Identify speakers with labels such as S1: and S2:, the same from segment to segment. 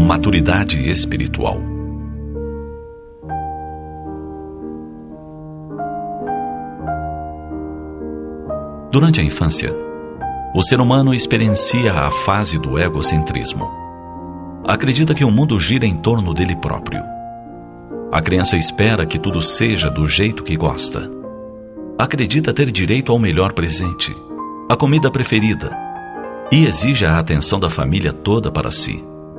S1: Maturidade espiritual. Durante a infância, o ser humano experiencia a fase do egocentrismo. Acredita que o mundo gira em torno dele próprio. A criança espera que tudo seja do jeito que gosta. Acredita ter direito ao melhor presente, a comida preferida, e exige a atenção da família toda para si.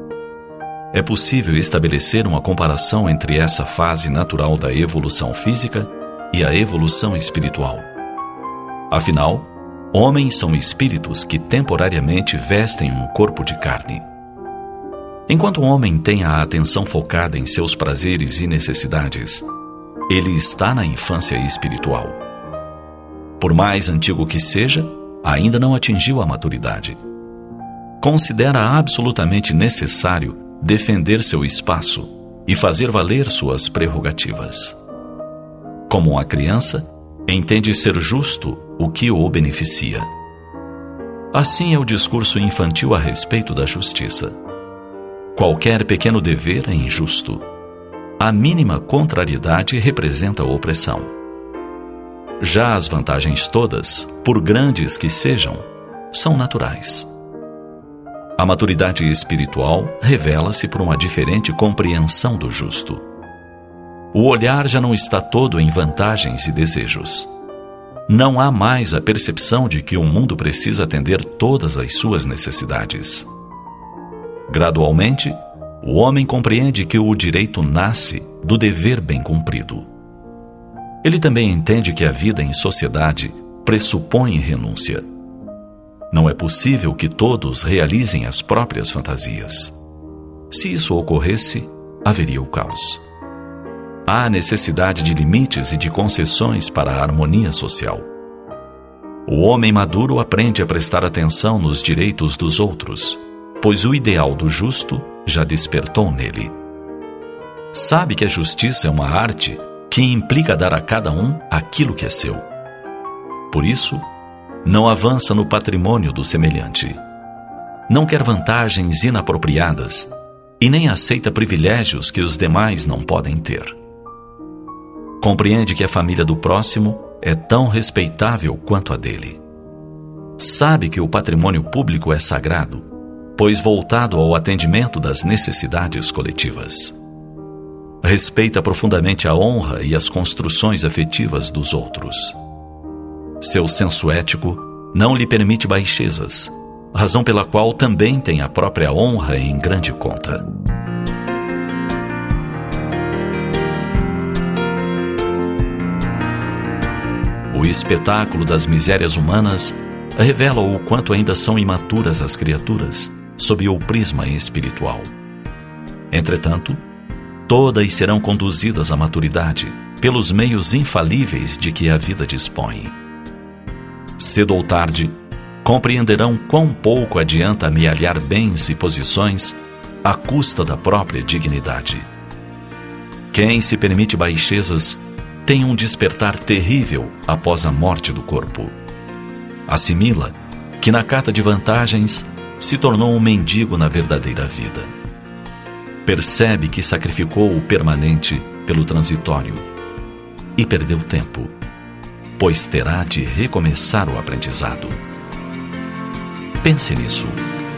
S1: É possível estabelecer uma comparação entre essa fase natural da evolução física e a evolução espiritual. Afinal, homens são espíritos que temporariamente vestem um corpo de carne. Enquanto o homem tem a atenção focada em seus prazeres e necessidades, ele está na infância espiritual. Por mais antigo que seja, ainda não atingiu a maturidade. Considera absolutamente necessário defender seu espaço e fazer valer suas prerrogativas. Como uma criança, entende ser justo o que o beneficia. Assim é o discurso infantil a respeito da justiça. Qualquer pequeno dever é injusto. A mínima contrariedade representa opressão. Já as vantagens todas, por grandes que sejam, são naturais. A maturidade espiritual revela-se por uma diferente compreensão do justo. O olhar já não está todo em vantagens e desejos. Não há mais a percepção de que o mundo precisa atender todas as suas necessidades. Gradualmente, o homem compreende que o direito nasce do dever bem cumprido. Ele também entende que a vida em sociedade pressupõe renúncia. Não é possível que todos realizem as próprias fantasias. Se isso ocorresse, haveria o caos. Há necessidade de limites e de concessões para a harmonia social. O homem maduro aprende a prestar atenção nos direitos dos outros, pois o ideal do justo já despertou nele. Sabe que a justiça é uma arte que implica dar a cada um aquilo que é seu. Por isso, não avança no patrimônio do semelhante. Não quer vantagens inapropriadas e nem aceita privilégios que os demais não podem ter. Compreende que a família do próximo é tão respeitável quanto a dele. Sabe que o patrimônio público é sagrado, pois voltado ao atendimento das necessidades coletivas. Respeita profundamente a honra e as construções afetivas dos outros. Seu senso ético não lhe permite baixezas, razão pela qual também tem a própria honra em grande conta. O espetáculo das misérias humanas revela o quanto ainda são imaturas as criaturas sob o prisma espiritual. Entretanto, todas serão conduzidas à maturidade pelos meios infalíveis de que a vida dispõe. Cedo ou tarde, compreenderão quão pouco adianta amealhar bens e posições à custa da própria dignidade. Quem se permite baixezas tem um despertar terrível após a morte do corpo. Assimila que na cata de vantagens se tornou um mendigo na verdadeira vida. Percebe que sacrificou o permanente pelo transitório e perdeu tempo, pois terá de recomeçar o aprendizado. Pense nisso.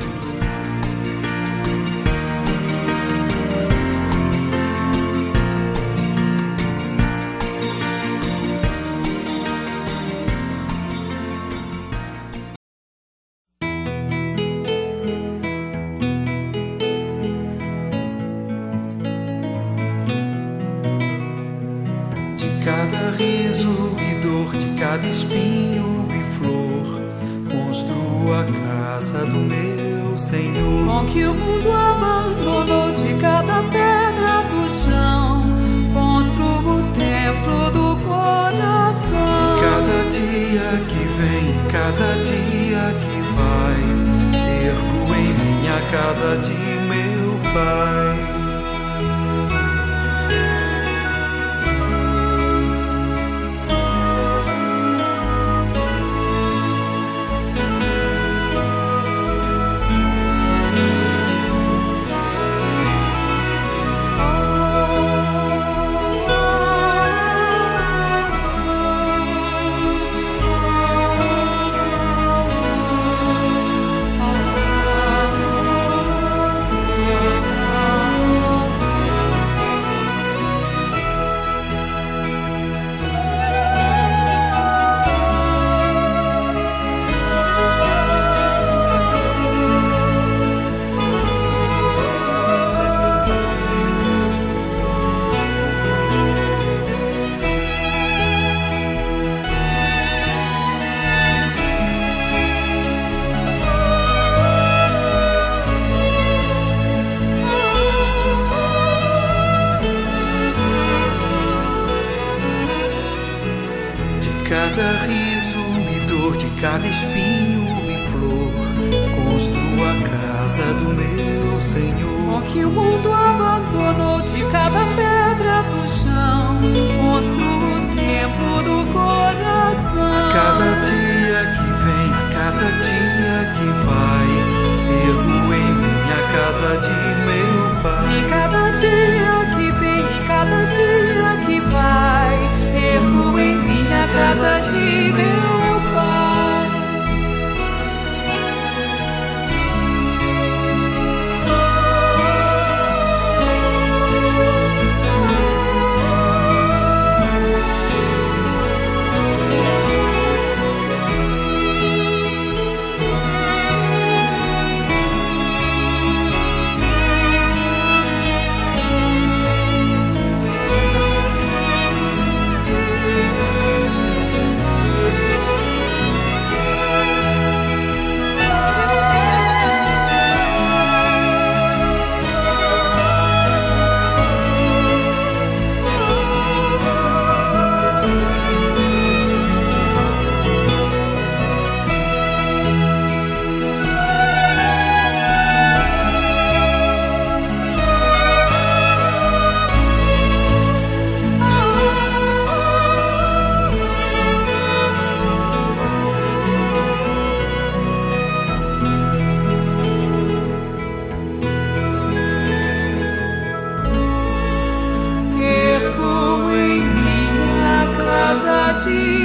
S2: Cada riso e dor, de cada espinho e flor, construo a casa do meu Senhor.
S3: Com que o mundo abandonou, de cada pedra do chão, construo o templo do coração.
S2: Cada dia que vem, cada dia que vai, ergo em minha casa de meu Pai. espinho e flor, construo a casa do meu Senhor.
S3: O que o mundo abandonou, de cada pedra do chão, construo o templo do coração.
S2: A cada dia que vem, a cada dia que vai, ergo em minha casa de meu Pai.
S3: Em cada dia que vem, em cada dia que vai, ergo em minha casa de meu Pai. Ergo em minha casa de